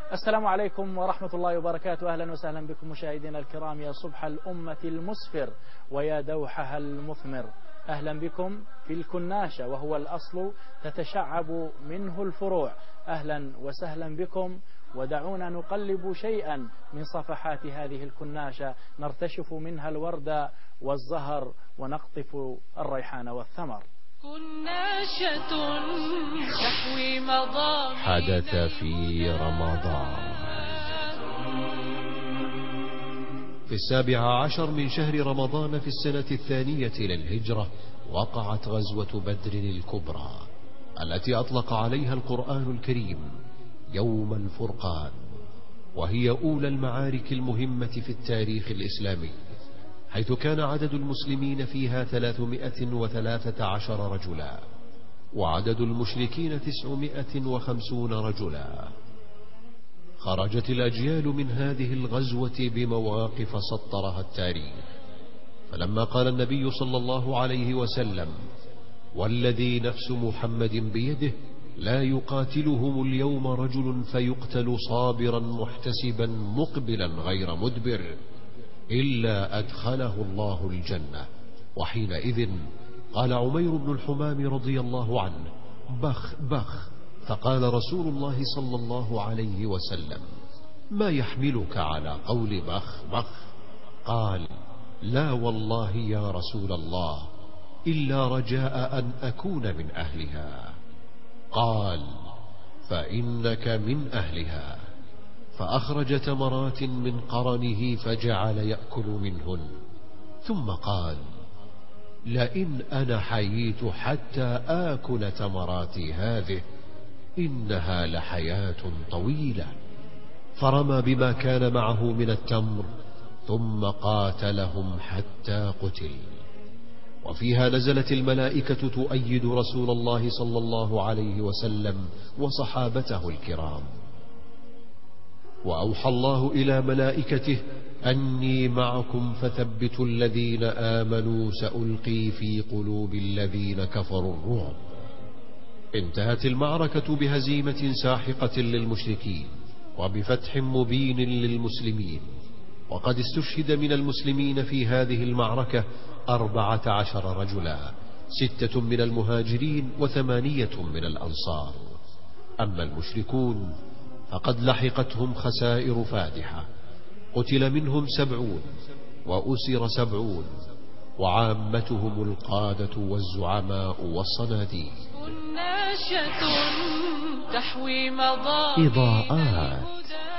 السلام عليكم ورحمة الله وبركاته. أهلا وسهلا بكم مشاهدينا الكرام يا صبح الأمة المسفر ويا دوحها المثمر. أهلا بكم في الكناشة وهو الأصل تتشعب منه الفروع. أهلا وسهلا بكم، ودعونا نقلب شيئا من صفحات هذه الكناشة نرتشف منها الورد والزهر ونقطف الريحان والثمر. كناشة تحوي مضامين. حدث في رمضان. في 17 من شهر رمضان في السنة 2 للهجرة وقعت غزوة بدر الكبرى التي أطلق عليها القرآن الكريم يوم الفرقان، وهي أولى المعارك المهمة في التاريخ الإسلامي، حيث كان عدد المسلمين فيها 313 رجلا وعدد المشركين 950 رجلا. خرجت الأجيال من هذه الغزوة بمواقف سطرها التاريخ، فلما قال النبي صلى الله عليه وسلم: والذي نفس محمد بيده لا يقاتلهم اليوم رجل فيقتل صابرا محتسبا مقبلا غير مدبر إلا أدخله الله الجنة. وحينئذ قال عمير بن الحمام رضي الله عنه: بخ بخ. فقال رسول الله صلى الله عليه وسلم: ما يحملك على قول بخ بخ؟ قال: لا والله يا رسول الله، إلا رجاء أن أكون من أهلها. قال: فإنك من أهلها. فأخرج تمرات من قرنه فجعل يأكل منهن، ثم قال: لئن أنا حييت حتى آكل تمراتي هذه إنها لحياة طويلة. فرمى بما كان معه من التمر ثم قاتلهم حتى قتل. وفيها نزلت الملائكة تؤيد رسول الله صلى الله عليه وسلم وصحابته الكرام. وأوحى الله إلى ملائكته: أني معكم فثبتوا الذين آمنوا سألقي في قلوب الذين كفروا الرعب. انتهت المعركة بهزيمة ساحقة للمشركين وبفتح مبين للمسلمين، وقد استشهد من المسلمين في هذه المعركة 14 رجلا، 6 من المهاجرين و8 من الأنصار. أما المشركون فقد لحقتهم خسائر فادحة، قتل منهم 70 وأسر 70، وعامتهم القادة والزعماء والصناديد. كناشة تحوي مضامين. إضاءات.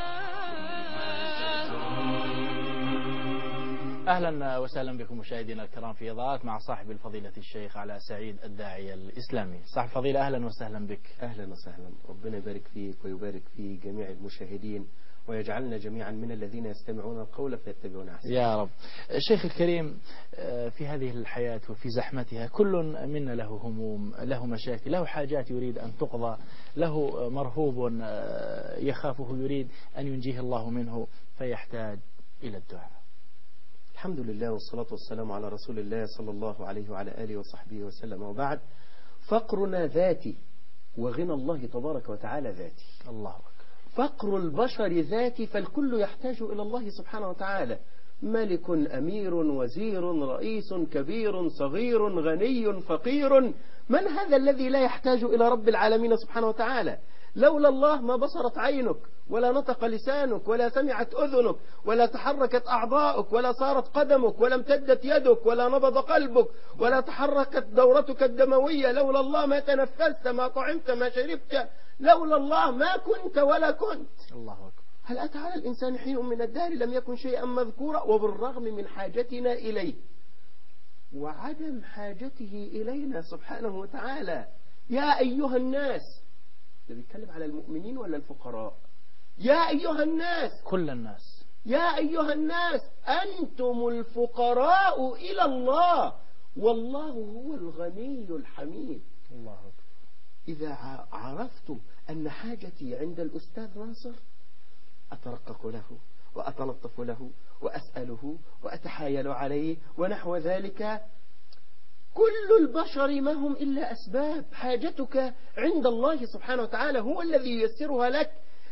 أهلا وسهلا بكم مشاهدينا الكرام في إضاءات مع صاحب الفضيلة الشيخ علاء سعيد الداعية الإسلامي. صاحب الفضيلة أهلا وسهلا بك. أهلا وسهلا، ربنا يبارك فيك ويبارك في جميع المشاهدين ويجعلنا جميعا من الذين يستمعون القول فيتبعون أحسنه يا رب. الشيخ الكريم، في هذه الحياة وفي زحمتها كل منا له هموم، له مشاكل، له حاجات يريد أن تقضى، له مرهوب يخافه يريد أن ينجيه الله منه، فيحتاج إلى الدعاء. الحمد لله والصلاة والسلام على رسول الله صلى الله عليه وعلى آله وصحبه وسلم. وبعد، فقرنا ذاتي وغنى الله تبارك وتعالى ذاتي. الله أكبر. فقر البشر ذاتي، فالكل يحتاج إلى الله سبحانه وتعالى. ملك، أمير، وزير، رئيس، كبير، صغير، غني، فقير، من هذا الذي لا يحتاج إلى رب العالمين سبحانه وتعالى؟ لولا الله ما بصرت عينك، ولا نطق لسانك، ولا سمعت أذنك، ولا تحركت أعضاؤك، ولا صارت قدمك، ولا امتدت يدك، ولا نبض قلبك، ولا تحركت دورتك الدموية. لولا الله ما تنفست، ما طعمت، ما شربت. لولا الله ما كنت ولا كنت. الله أكبر. هل أتى على الإنسان حين من الدهر لم يكن شيئا مذكورا؟ وبالرغم من حاجتنا إليه وعدم حاجته إلينا سبحانه وتعالى. يا أيها الناس، ده بيتكلم على المؤمنين ولا الفقراء؟ يا أيها الناس، كل الناس. يا أيها الناس أنتم الفقراء إلى الله والله هو الغني الحميد. الله أكبر. إذا عرفتم أن حاجتي عند الأستاذ ناصر أترقق له وأتلطف له وأسأله وأتحايل عليه ونحو ذلك، كل البشر ما هم إلا أسباب. حاجتك عند الله سبحانه وتعالى هو الذي ييسرها لك،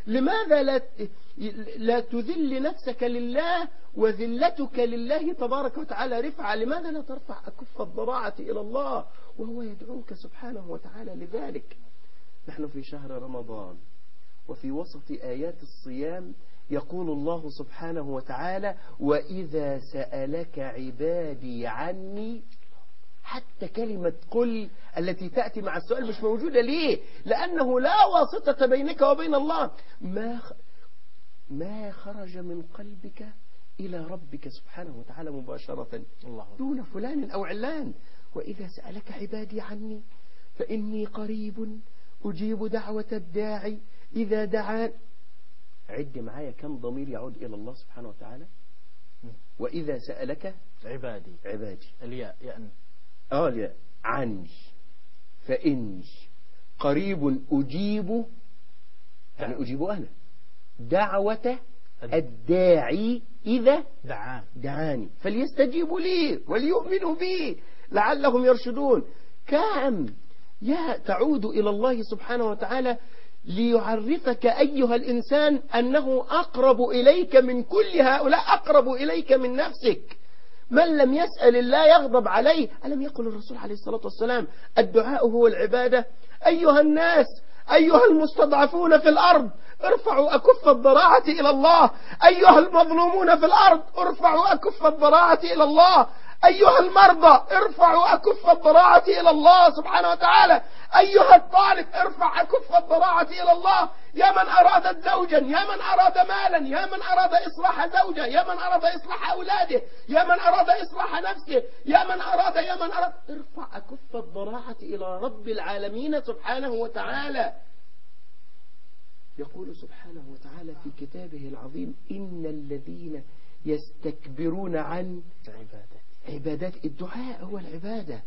لماذا لا تذل نفسك لله وذلتك لله تبارك وتعالى رفعة؟ لماذا لا ترفع أكف الضراعة إلى الله وهو يدعوك سبحانه وتعالى لذلك؟ نحن في شهر رمضان وفي وسط آيات الصيام يقول الله سبحانه وتعالى: وإذا سألك عبادي عني. حتى كلمة قل التي تأتي مع السؤال مش موجودة. ليه؟ لأنه لا واسطة بينك وبين الله. ما خرج من قلبك إلى ربك سبحانه وتعالى مباشرة دون فلان أو علان. وإذا سألك عبادي عني فإني قريب أجيب دعوة الداعي إذا دعان. عد معايا كم ضمير يعود إلى الله سبحانه وتعالى. وإذا سألك عبادي الياء يأن الياء عني فإني قريب أجيب، يعني أجيب أنا دعوة الداعي إذا دعاني فليستجيبوا لي وليؤمنوا بي لعلهم يرشدون. كم تعود إلى الله سبحانه وتعالى ليعرفك أيها الإنسان أنه أقرب إليك من كل هؤلاء، أقرب إليك من نفسك. من لم يسأل الله يغضب عليه. ألم يقل الرسول عليه الصلاة والسلام: الدعاء هو العبادة؟ أيها الناس، أيها المستضعفون في الأرض، ارفعوا أكف الضراعة إلى الله. أيها المظلومون في الأرض، ارفعوا أكف الضراعة إلى الله. أيها المرضى، ارفعوا أكف الضراعة إلى الله سبحانه وتعالى. أيها الطالب، ارفع أكف الضراعة إلى الله. يا من أراد زوجا، يا من أراد مالا، يا من أراد إصلاح زوجه، يا من أراد إصلاح أولاده، يا من أراد إصلاح نفسه، يا من أراد ارفع أكف الضراعة إلى رب العالمين سبحانه وتعالى. يقول سبحانه وتعالى في كتابه العظيم: إن الذين يستكبرون عن عبادات الدعاء هو العبادة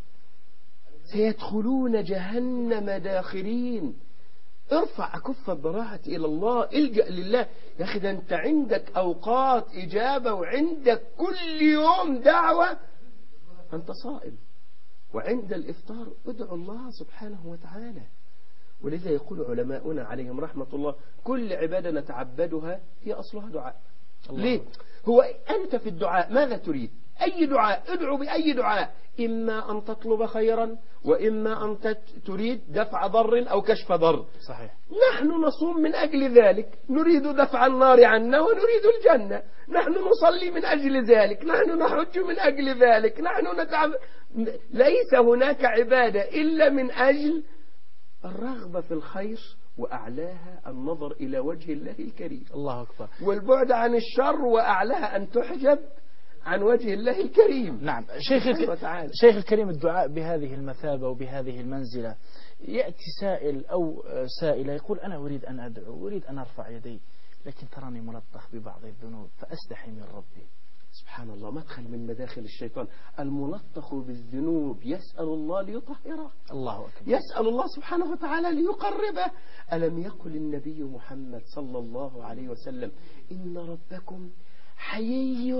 سيدخلون جهنم داخرين. ارفع أكف الضراعة إلى الله، الجأ لله. يا أخي ده أنت عندك أوقات إجابة وعندك كل يوم دعوة. أنت صائم وعند الإفطار ادعو الله سبحانه وتعالى. ولذا يقول علماؤنا عليهم رحمة الله: كل عبادة نتعبدها هي أصلها دعاء. ليه؟ هو أنت في الدعاء ماذا تريد؟ أي دعاء ادعو بأي دعاء، إما أن تطلب خيرا وإما أن تريد دفع ضر أو كشف ضر. صحيح. نحن نصوم من أجل ذلك، نريد دفع النار عنا ونريد الجنة. نحن نصلي من أجل ذلك، نحن نحج من أجل ذلك، نحن نتعب. ليس هناك عبادة إلا من أجل الرغبة في الخير، وأعلاها النظر إلى وجه الله الكريم. الله أكبر. والبعد عن الشر، وأعلاها أن تحجب عن وجه الله الكريم. نعم. شيخ الكريم، الدعاء بهذه المثابة وبهذه المنزلة، يأتي سائل أو سائلة يقول: أنا أريد أن أدعو، أريد أن أرفع يدي، لكن تراني ملطخ ببعض الذنوب فأستحي من ربي. سبحان الله، مدخل من مداخل الشيطان. الملطخ بالذنوب يسأل الله ليطهره. الله أكبر. يسأل الله سبحانه وتعالى ليقربه. ألم يقل النبي محمد صلى الله عليه وسلم: إن ربكم حيي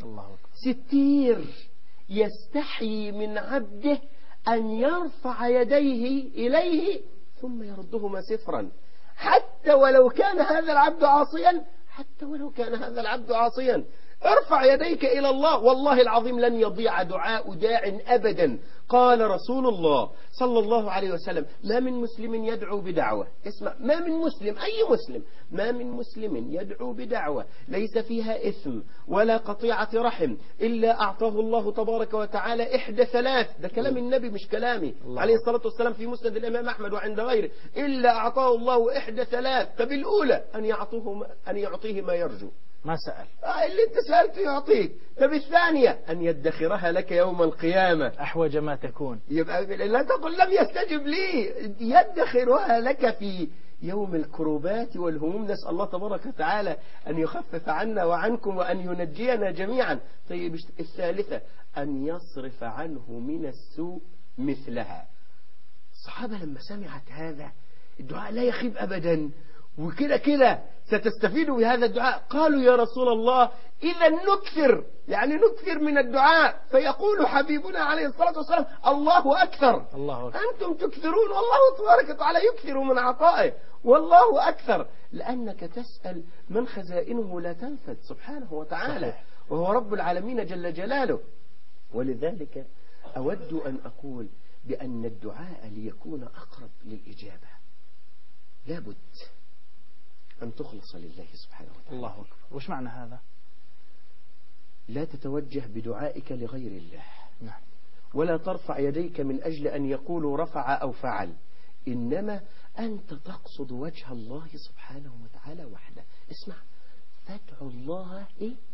ستير يستحي من عبده أن يرفع يديه إليه ثم يردهما صفرا، حتى ولو كان هذا العبد عاصيا، حتى ولو كان هذا العبد عاصيا. ارفع يديك إلى الله، والله العظيم لن يضيع دعاء داع أبدا. قال رسول الله صلى الله عليه وسلم: ما من مسلم يدعو بدعوة، اسمع، ما من مسلم، أي مسلم، ما من مسلم يدعو بدعوة ليس فيها إثم ولا قطيعة رحم إلا أعطاه الله تبارك وتعالى إحدى ثلاث. ده كلام النبي مش كلامي عليه الصلاة والسلام في مسند الإمام أحمد وعند غيره. إلا أعطاه الله إحدى ثلاث. طب الأولى أن يعطيه ما يرجو، ما سأل، اللي انت سألته يعطيك. طب الثانية أن يدخرها لك يوم القيامة أحوج ما تكون. يبقى لا تقل لم يستجب لي، يدخرها لك في يوم الكروبات والهموم. نسأل الله تبارك وتعالى أن يخفف عنا وعنكم وأن ينجينا جميعا. طيب الثالثة أن يصرف عنه من السوء مثلها. الصحابة لما سمعت هذا الدعاء لا يخيب أبدا، وكده كده ستستفيد بهذا الدعاء. قالوا يا رسول الله إذا نكثر، يعني نكثر من الدعاء. فيقول حبيبنا عليه الصلاة والسلام الله أكثر. الله أكبر. أنتم تكثرون والله تبارك وتعالى يكثر من عطائه، والله أكثر، لأنك تسأل من خزائنه لا تنفد سبحانه وتعالى. صحيح. وهو رب العالمين جل جلاله. ولذلك أود أن أقول بأن الدعاء ليكون أقرب للإجابة لابد أن تخلص لله سبحانه وتعالى. الله أكبر. وش معنى هذا؟ لا تتوجه بدعائك لغير الله. نعم. ولا ترفع يديك من أجل أن يقولوا رفع أو فعل، إنما أنت تقصد وجه الله سبحانه وتعالى وحده. اسمع، فادعوا الله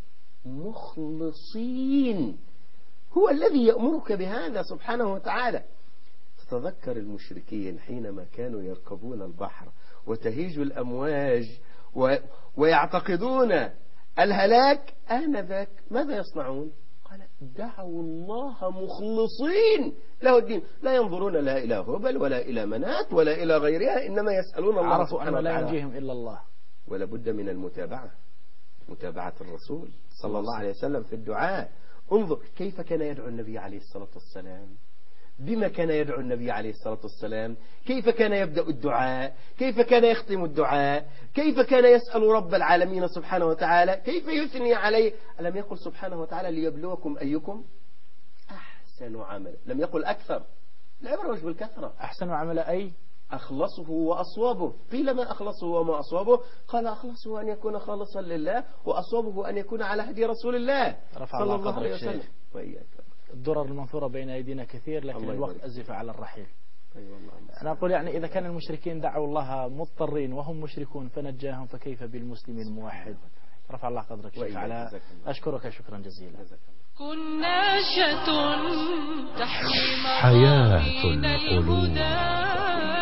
مخلصين، هو الذي يأمرك بهذا سبحانه وتعالى. تتذكر المشركين حينما كانوا يركبون البحر وتهيج الأمواج ويعتقدون الهلاك، آنذاك ماذا يصنعون؟ قال دعوا الله مخلصين له الدين، لا ينظرون لا إلى هبل ولا إلى منات ولا إلى غيرها، إنما يسألون الله عرفوا سبحانه أن لا وتعالى. ينجيهم إلا الله. ولا بد من المتابعة، متابعة الرسول صلى الله عليه وسلم في الدعاء. انظر كيف كان يدعو النبي عليه الصلاة والسلام، بما كان يدعو النبي عليه الصلاة والسلام، كيف كان يبدأ الدعاء، كيف كان يختم الدعاء، كيف كان يسأل رب العالمين سبحانه وتعالى، كيف يثني عليه. ألم يقل سبحانه وتعالى ليبلوكم أيكم أحسن عملا، لم يقل أكثر، العبرة مش بالكثرة. أحسن عمل أي أخلصه وأصوابه. قيل ما أخلصه وما أصوابه؟ قال أخلصه أن يكون خالصا لله، وأصوابه أن يكون على هدي رسول الله صلى الله عليه وسلم. وإياك. الدرر المنثورة بين أيدينا كثير، لكن الوقت أزف على الرحيل. أنا أقول يعني إذا كان المشركين دعوا الله مضطرين وهم مشركون فنجاهم، فكيف بالمسلم الموحد؟ رفع الله قدرك شيخ على. أشكرك شكرا جزيلا. كناشة تحمي حياة مضامين القلوب. الهدى.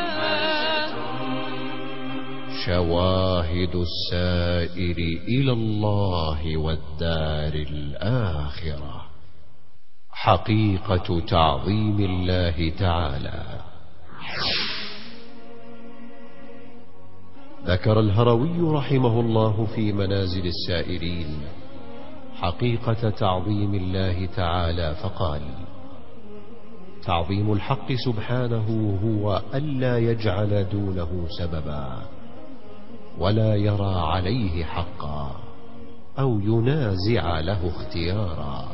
شواهد السائر إلى الله والدار الآخرة. حقيقة تعظيم الله تعالى. ذكر الهروي رحمه الله في منازل السائرين حقيقة تعظيم الله تعالى فقال: تعظيم الحق سبحانه هو ألا يجعل دونه سببا ولا يرى عليه حقا أو ينازع له اختيارا.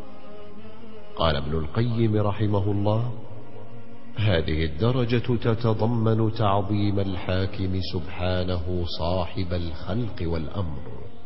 قال ابن القيم رحمه الله: هذه الدرجة تتضمن تعظيم الحاكم سبحانه صاحب الخلق والأمر.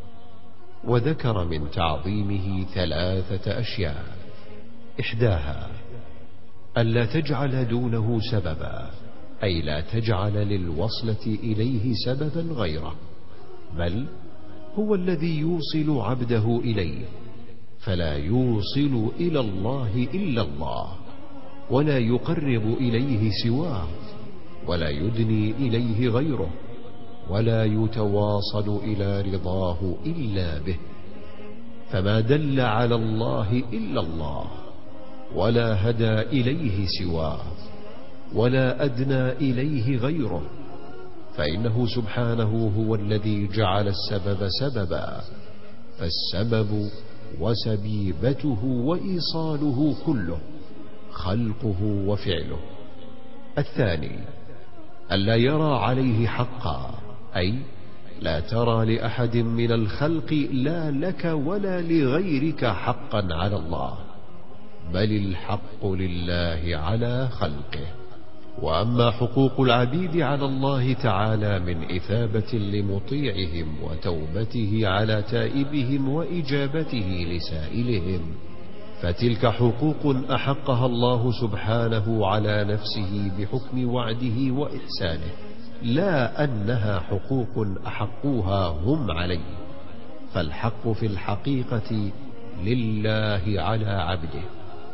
وذكر من تعظيمه 3 أشياء: إحداها ألا تجعل دونه سببا، أي لا تجعل للوصلة إليه سببا غيره، بل هو الذي يوصل عبده إليه، فلا يوصل إلى الله إلا الله، ولا يقرب إليه سواه، ولا يدني إليه غيره، ولا يتواصل إلى رضاه إلا به. فما دل على الله إلا الله، ولا هدى إليه سواه، ولا أدنى إليه غيره، فإنه سبحانه هو الذي جعل السبب سببا، فالسبب وسبيبته وإيصاله كله خلقه وفعله. الثاني ألا يرى عليه حقا، أي لا ترى لأحد من الخلق لا لك ولا لغيرك حقا على الله، بل الحق لله على خلقه. وأما حقوق العبيد على الله تعالى من إثابة لمطيعهم وتوبته على تائبهم وإجابته لسائلهم، فتلك حقوق أحقها الله سبحانه على نفسه بحكم وعده وإحسانه، لا أنها حقوق أحقوها هم عليه، فالحق في الحقيقة لله على عبده.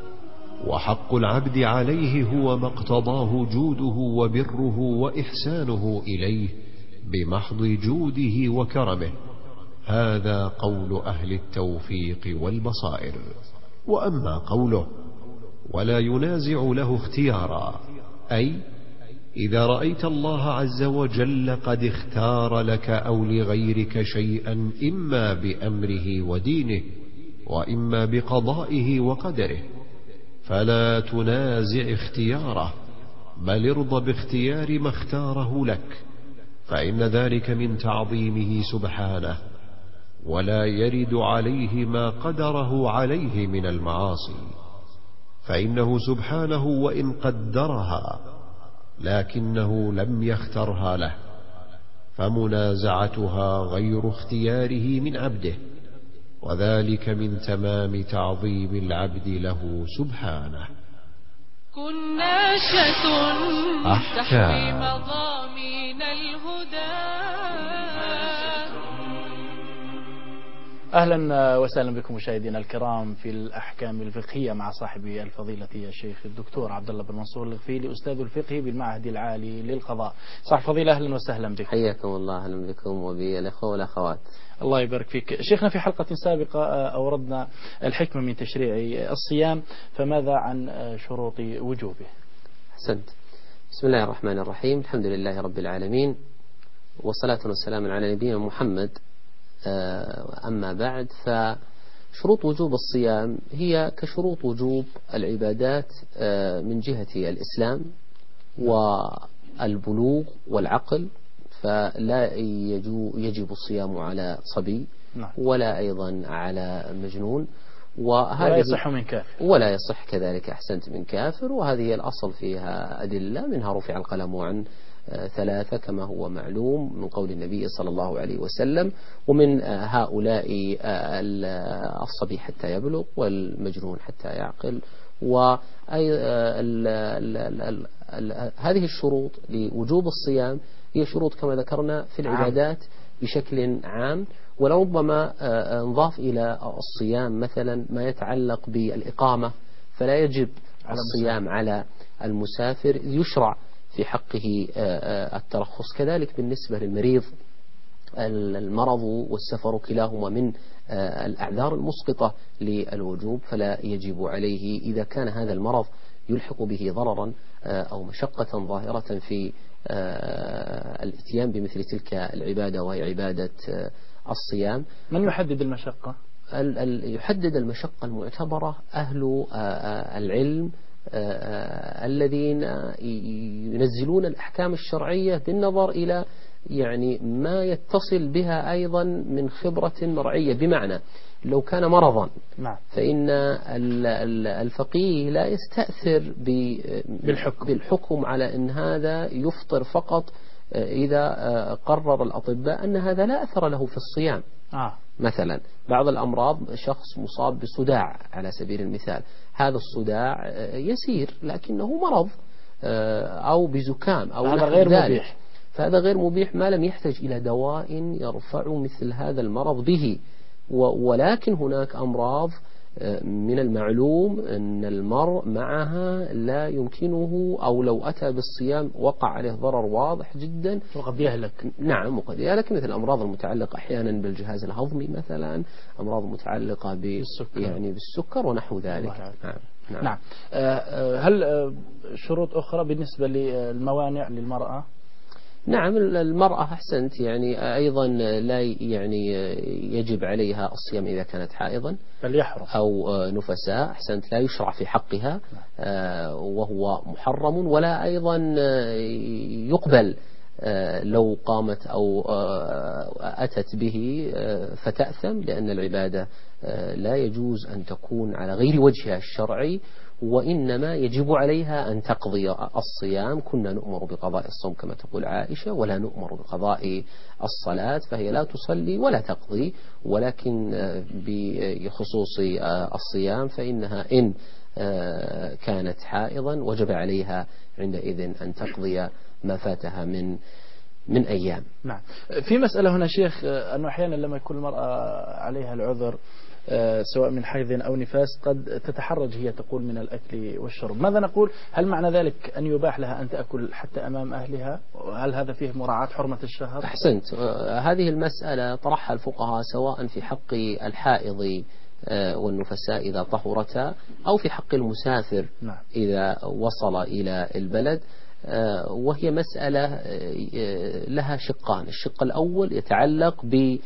وحق العبد عليه هو ما اقتضاه جوده وبره وإحسانه إليه بمحض جوده وكرمه. هذا قول أهل التوفيق والبصائر. وأما قوله ولا ينازع له اختيارا، أي إذا رأيت الله عز وجل قد اختار لك أو لغيرك شيئا إما بأمره ودينه وإما بقضائه وقدره، فلا تنازع اختياره، بل ارض باختيار ما اختاره لك، فإن ذلك من تعظيمه سبحانه، ولا يرد عليه ما قدره عليه من المعاصي، فإنه سبحانه وإن قدرها لكنه لم يخترها له، فمنازعتها غير اختياره من عبده، وذلك من تمام تعظيم العبد له سبحانه. كن ناشة أحكام. تحوي مضامين الهدى. أهلا وسهلا بكم مشاهدينا الكرام في الأحكام الفقهية مع صاحبي الفضيلة الشيخ الدكتور عبد الله بن منصور الغفيلي، أستاذ الفقه بالمعهد العالي للقضاء. صاحب الفضيلة أهلا وسهلا بكم. حياكم الله، أهلا بكم وبالأخوة والأخوات. الله يبارك فيك شيخنا. في حلقة سابقة أوردنا الحكمة من تشريع الصيام، فماذا عن شروط وجوبه؟ أحسنت. بسم الله الرحمن الرحيم، الحمد لله رب العالمين، والصلاة والسلام على نبينا محمد. أما بعد، فشروط وجوب الصيام هي كشروط وجوب العبادات من جهة الإسلام والبلوغ والعقل، فلا يجب الصيام على صبي ولا أيضا على مجنون، ولا يصح من كافر، ولا يصح كذلك أحسنت من كافر. وهذه الأصل فيها أدلة، منها رفع القلم عن 3 كما هو معلوم من قول النبي صلى الله عليه وسلم، ومن هؤلاء الصبي حتى يبلغ والمجنون حتى يعقل. هذه الشروط لوجوب الصيام هي شروط كما ذكرنا في العبادات بشكل عام، ولربما انضاف إلى الصيام مثلا ما يتعلق بالإقامة، فلا يجب الصيام على المسافر، يشرع في حقه الترخص. كذلك بالنسبة للمريض، المرض والسفر كلاهما من الأعذار المسقطة للوجوب، فلا يجب عليه إذا كان هذا المرض يلحق به ضررا أو مشقة ظاهرة في الاتيان بمثل تلك العبادة وهي عبادة الصيام. من يحدد المشقة؟ يحدد المشقة المعتبرة أهل العلم الذين ينزلون الأحكام الشرعية بالنظر إلى يعني ما يتصل بها أيضا من خبرة مرعية. بمعنى لو كان مرضا فإن الفقيه لا يستأثر بالحكم على أن هذا يفطر فقط إذا قرر الأطباء أن هذا لا أثر له في الصيام. مثلا بعض الأمراض، شخص مصاب بصداع على سبيل المثال، هذا الصداع يسير لكنه مرض، أو بزكام أو هذا غير ذلك، مبيح، فهذا غير مبيح ما لم يحتاج إلى دواء يرفع مثل هذا المرض به. ولكن هناك أمراض من المعلوم أن المرء معها لا يمكنه، أو لو أتى بالصيام وقع عليه ضرر واضح جدا وقد يهلك. نعم وقد يهلك، مثل الأمراض المتعلقة أحيانا بالجهاز الهضمي مثلا، أمراض متعلقة بالسكر ونحو ذلك. نعم. هل شروط أخرى بالنسبة للموانع للمرأة؟ نعم، المرأة أحسنت يعني أيضا لا يعني يجب عليها الصيام إذا كانت حائضا أو نفساء، أحسنت، لا يشرع في حقها وهو محرم، ولا أيضا يقبل لو قامت أو أتت به فتأثم، لأن العبادة لا يجوز أن تكون على غير وجهها الشرعي، وإنما يجب عليها أن تقضي الصيام. كنا نؤمر بقضاء الصوم كما تقول عائشة، ولا نؤمر بقضاء الصلاة، فهي لا تصلي ولا تقضي، ولكن بخصوص الصيام فإنها إن كانت حائضا وجب عليها عندئذ أن تقضي ما فاتها من أيام. نعم. في مسألة هنا شيخ، أنه أحيانا لما يكون المرأة عليها العذر سواء من حيض أو نفاس قد تتحرج هي تقول من الأكل والشرب، ماذا نقول؟ هل معنى ذلك أن يباح لها أن تأكل حتى أمام أهلها؟ هل هذا فيه مراعاة حرمة الشهر؟ أحسنت. هذه المسألة طرحها الفقهاء سواء في حق الحائض والنفساء إذا طهرتا، أو في حق المسافر إذا وصل إلى البلد. وهي مسألة لها شقان. الشق الأول يتعلق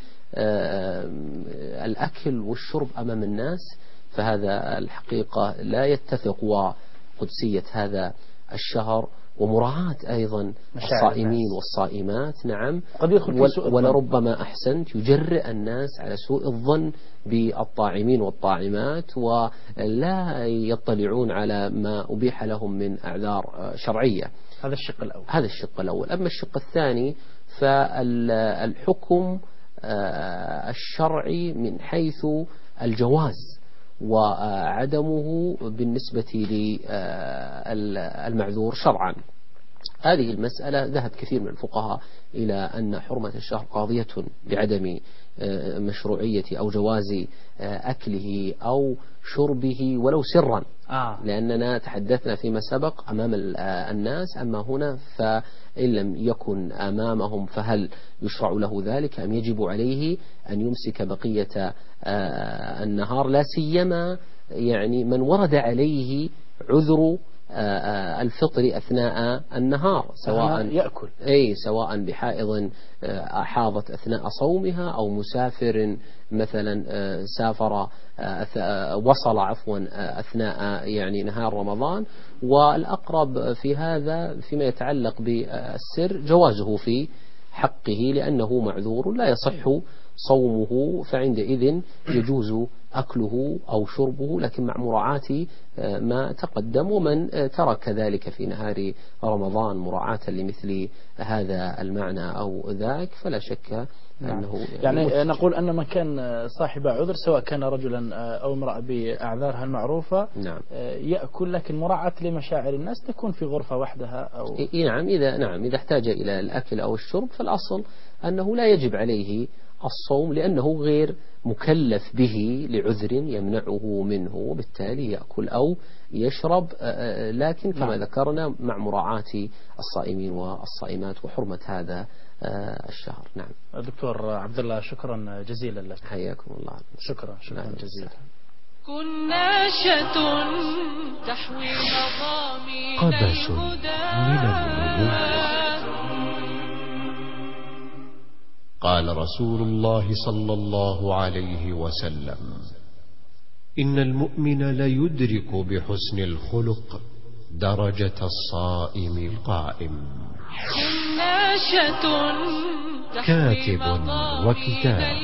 بالأكل والشرب أمام الناس، فهذا الحقيقة لا يتفق وقدسية هذا الشهر، ومراعاة أيضا الصائمين والصائمات. نعم، ولربما أحسنت يجرئ الناس على سوء الظن بالطاعمين والطاعمات، ولا يطلعون على ما أبيح لهم من أعذار شرعية. هذا الشق الأول. هذا الشق الأول. أما الشق الثاني فالحكم الشرعي من حيث الجواز وعدمه بالنسبة للمعذور شرعا. هذه المسألة ذهب كثير من الفقهاء إلى أن حرمة الشهر قاضية بعدم مشروعية أو جواز أكله أو شربه ولو سرا، لأننا تحدثنا فيما سبق أمام الناس. أما هنا فإن لم يكن أمامهم فهل يشرع له ذلك أم يجب عليه أن يمسك بقية النهار، لا سيما يعني من ورد عليه عذر الفطر أثناء النهار، سواء يأكل سواء بحائض حاضت أثناء صومها أو مسافر مثلا سافر وصل أثناء يعني نهار رمضان. والأقرب في هذا فيما يتعلق بالسر جوازه في حقه، لأنه معذور لا يصح صومه، فعندئذ يجوز أكله أو شربه، لكن مع مراعاة ما تقدم. ومن ترك ذلك في نهار رمضان مراعاة لمثل هذا المعنى أو ذاك فلا شك أنه يعني نقول أن من كان صاحب عذر سواء كان رجلا أو امرأة بأعذارها المعروفة يأكل، لكن مراعاة لمشاعر الناس تكون في غرفة وحدها أو إذا احتاج إلى الأكل أو الشرب فالأصل أنه لا يجب عليه الصوم، لأنه غير مكلف به لعذر يمنعه منه، وبالتالي يأكل أو يشرب، لكن كما ذكرنا مع مراعاة الصائمين والصائمات وحرمة هذا الشهر. نعم. دكتور عبد الله شكرا جزيلا لك. حياكم الله. شكرا جزيلا. كناشة تحوي مضامين قبس من النبوة. قال رسول الله صلى الله عليه وسلم: إن المؤمن ليدرك بحسن الخلق درجة الصائم القائم. كاتب وكتاب.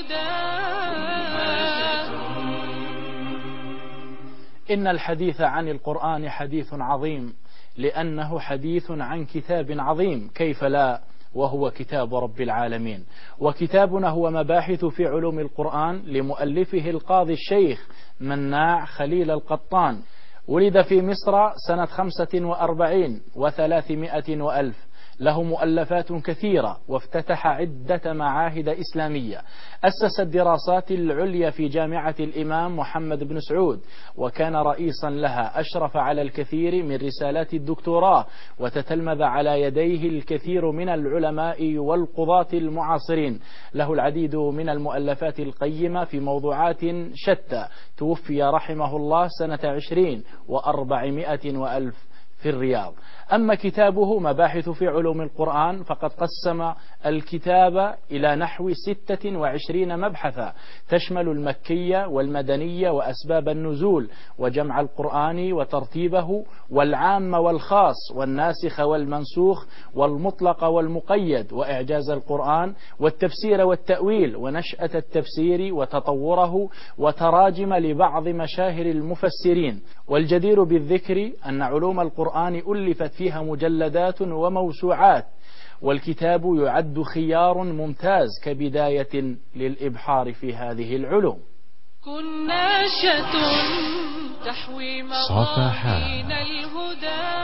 إن الحديث عن القرآن حديث عظيم، لأنه حديث عن كتاب عظيم، كيف لا وهو كتاب رب العالمين. وكتابنا هو مباحث في علوم القرآن لمؤلفه القاضي الشيخ مناع خليل القطان. ولد في مصر سنة 45 و300 وألف. له مؤلفات كثيرة، وافتتح عدة معاهد إسلامية. أسس الدراسات العليا في جامعة الإمام محمد بن سعود، وكان رئيسا لها. أشرف على الكثير من رسالات الدكتوراه، وتتلمذ على يديه الكثير من العلماء والقضاة المعاصرين. له العديد من المؤلفات القيمة في موضوعات شتى. توفي رحمه الله سنة 20 و400 وألف في الرياض. أما كتابه مباحث في علوم القرآن فقد قسم الكتاب إلى نحو 26 مبحثا، تشمل المكية والمدنية وأسباب النزول وجمع القرآن وترتيبه والعام والخاص والناسخ والمنسوخ والمطلق والمقيد وإعجاز القرآن والتفسير والتأويل ونشأة التفسير وتطوره وتراجم لبعض مشاهر المفسرين. والجدير بالذكر أن علوم القرآن ألفت فيها مجلدات وموسوعات، والكتاب يعد خيار ممتاز كبداية للإبحار في هذه العلوم. كناشة تحوي مضامين الهدى.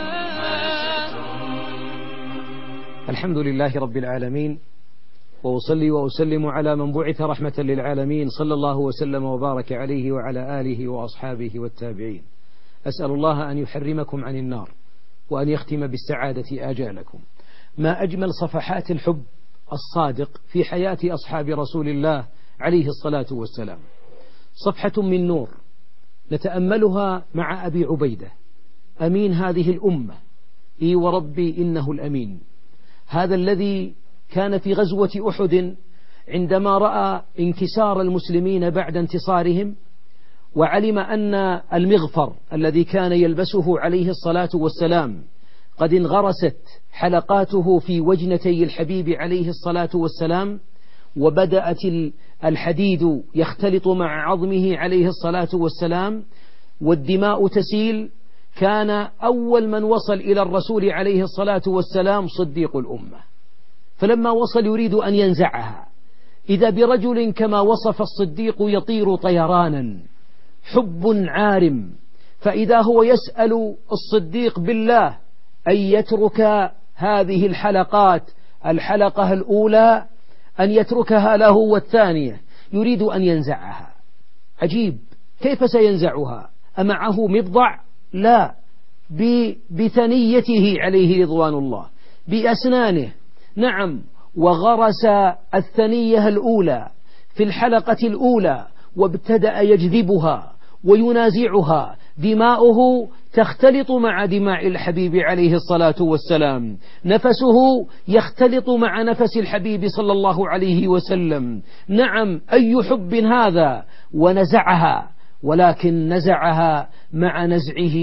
الحمد لله رب العالمين، وأصلي وأسلم على من بعث رحمة للعالمين، صلى الله وسلم وبارك عليه وعلى آله وأصحابه والتابعين. أسأل الله أن يحرمكم عن النار، وأن يختم بالسعادة آجالكم. ما أجمل صفحات الحب الصادق في حياة أصحاب رسول الله عليه الصلاة والسلام. صفحة من نور نتأملها مع أبي عبيدة أمين هذه الأمة، إي وربي إنه الأمين. هذا الذي كان في غزوة أحد عندما رأى انكسار المسلمين بعد انتصارهم، وعلم أن المغفر الذي كان يلبسه عليه الصلاة والسلام قد انغرست حلقاته في وجنتي الحبيب عليه الصلاة والسلام، وبدأت الحديد يختلط مع عظمه عليه الصلاة والسلام والدماء تسيل، كان أول من وصل إلى الرسول عليه الصلاة والسلام صديق الأمة. فلما وصل يريد أن ينزعها، إذا برجل كما وصف الصديق يطير طيرانا، حب عارم، فإذا هو يسأل الصديق بالله أن يترك هذه الحلقات، الحلقة الأولى أن يتركها له، والثانية يريد أن ينزعها. عجيب، كيف سينزعها؟ أمعه مبضع؟ لا، بثنيته عليه رضوان الله، بأسنانه. نعم، وغرس الثنية الأولى في الحلقة الأولى وابتدأ يجذبها وينازعها، دماؤه تختلط مع دماء الحبيب عليه الصلاة والسلام، نفسه يختلط مع نفس الحبيب صلى الله عليه وسلم. نعم، أي حب هذا! ونزعها، ولكن نزعها مع نزعه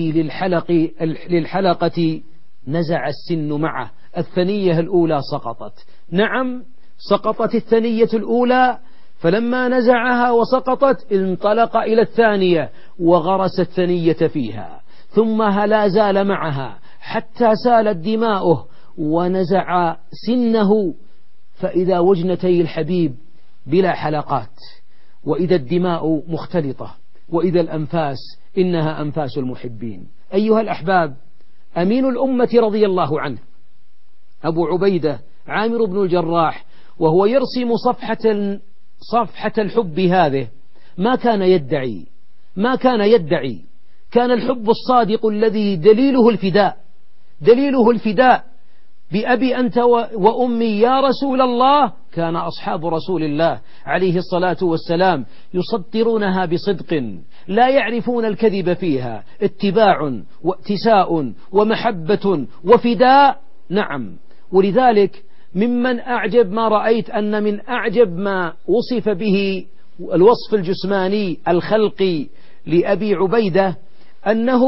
للحلقة نزع السن معه، الثنية الأولى سقطت. نعم، سقطت الثنية الأولى، فلما نزعها وسقطت انطلق إلى الثانية وغرس الثنية فيها، ثم لا زال معها حتى سالت دماؤه ونزع سنه، فإذا وجنتي الحبيب بلا حلقات، وإذا الدماء مختلطة، وإذا الأنفاس إنها أنفاس المحبين. أيها الأحباب، أمين الأمة رضي الله عنه أبو عبيدة عامر بن الجراح، وهو يرسم صفحة الحب هذه، ما كان يدعي، كان الحب الصادق الذي دليله الفداء بأبي أنت وأمي يا رسول الله. كان أصحاب رسول الله عليه الصلاة والسلام يصدرونها بصدق، لا يعرفون الكذب فيها، اتباع واتساء ومحبة وفداء. نعم، ولذلك ممن أعجب ما رأيت أن من أعجب ما وصف به الوصف الجسماني الخلقي لأبي عبيدة أنه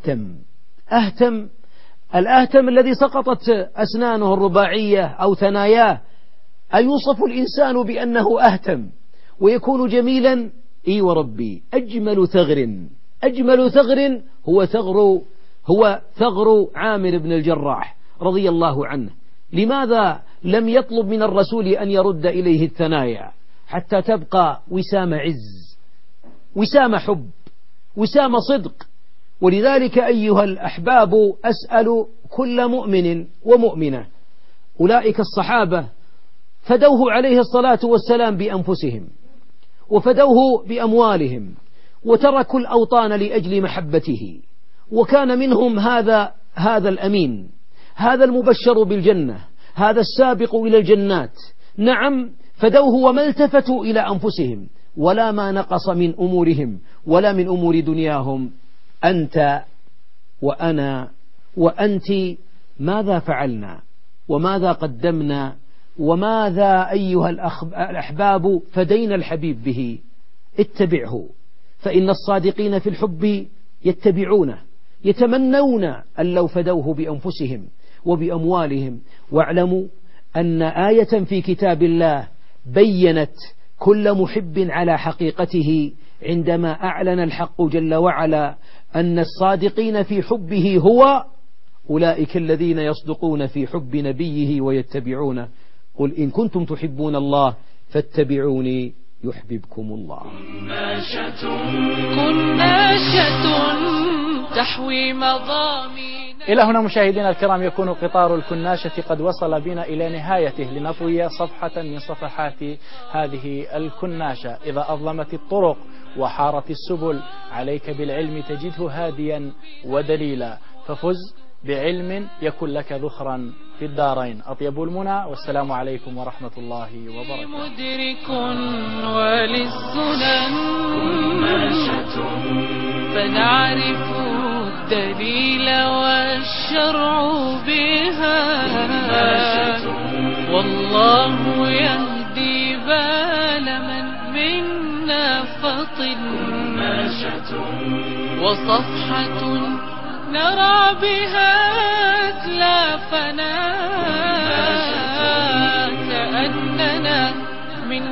أهتم. الأهتم الذي سقطت أسنانه الرباعية أو ثناياه، أيوصف الإنسان بأنه أهتم ويكون جميلا؟ إي وربي، أجمل ثغر هو ثغر عامر بن الجراح رضي الله عنه. لماذا لم يطلب من الرسول أن يرد إليه الثنايا حتى تبقى وسام عز، وسام حب، وسام صدق؟ ولذلك أيها الأحباب، أسأل كل مؤمن ومؤمنة، أولئك الصحابة فدوه عليه الصلاة والسلام بأنفسهم، وفدوه بأموالهم، وتركوا الأوطان لأجل محبته، وكان منهم هذا الأمين، هذا المبشر بالجنة، هذا السابق إلى الجنات. نعم، فدوه وما التفتوا إلى أنفسهم ولا ما نقص من أمورهم ولا من أمور دنياهم. أنت وأنا وأنت ماذا فعلنا وماذا قدمنا وماذا أيها الأحباب فدينا الحبيب به؟ اتبعه، فإن الصادقين في الحب يتبعونه، يتمنون أن لو فدوه بأنفسهم وبأموالهم. واعلموا أن آية في كتاب الله بيّنت كل محب على حقيقته عندما أعلن الحق جل وعلا أن الصادقين في حبه هو أولئك الذين يصدقون في حب نبيه ويتبعونه. قل إن كنتم تحبون الله فاتبعوني يحببكم الله. كناشة تحوي مضامين. إلى هنا مشاهدينا الكرام يكون قطار الكناشة قد وصل بنا إلى نهايته، لنطوي صفحة من صفحات هذه الكناشة. إذا أظلمت الطرق وحارت السبل عليك بالعلم تجده هاديا ودليلا، ففز بعلم يكن لك ذخرا في الدارين. أطيب المنى، والسلام عليكم ورحمة الله وبركاته. مدرك وللسنن فنعرف الدليل والشرع بها والله يهدي بال من منا فطن وصفحة نرى بها أتلافنا كأننا من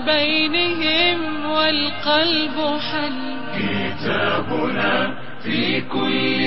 بينهم والقلب حل كتابنا في كل